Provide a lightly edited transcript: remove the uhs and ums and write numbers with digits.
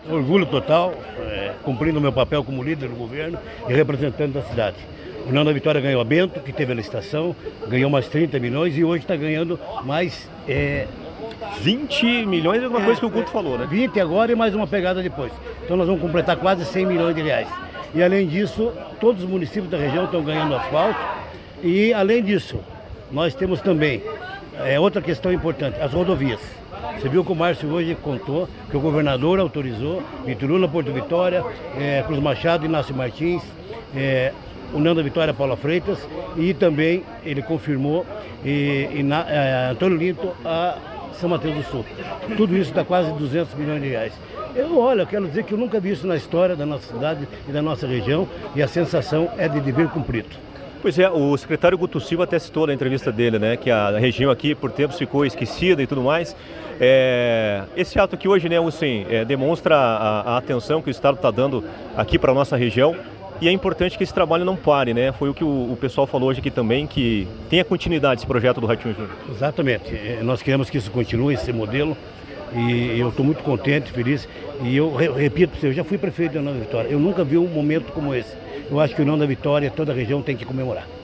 Orgulho total, cumprindo o meu papel como líder do governo e representante da cidade. O União da Vitória ganhou a Bento, que teve a licitação, ganhou mais 30 milhões e hoje está ganhando mais 20 milhões é alguma coisa que o Guto falou, né? 20 agora e mais uma pegada depois. Então nós vamos completar quase 100 milhões de reais. E além disso, todos os municípios da região estão ganhando asfalto. E além disso, nós temos também outra questão importante, as rodovias. Você viu que o Márcio hoje contou que o governador autorizou Bituruna, Porto Vitória, Cruz Machado, Inácio Martins, União da Vitória, Paula Freitas, e também ele confirmou Antônio Linto a São Mateus do Sul. Tudo isso dá quase 200 milhões de reais. Eu quero dizer que eu nunca vi isso na história da nossa cidade e da nossa região, e a sensação é de dever cumprido. Pois é, o secretário Guto Silva até citou na entrevista dele, né, que a região aqui por tempos ficou esquecida e tudo mais. Esse ato aqui hoje, né, assim, demonstra a atenção que o Estado está dando aqui para a nossa região, e é importante que esse trabalho não pare, né? Foi o que o pessoal falou hoje aqui também, que tenha continuidade esse projeto do Ratinho Júnior. Exatamente, nós queremos que isso continue, esse modelo, e eu estou muito contente, feliz, e eu repito para você, eu já fui prefeito da União da Vitória, eu nunca vi um momento como esse. Eu acho que o União da Vitória, toda a região tem que comemorar.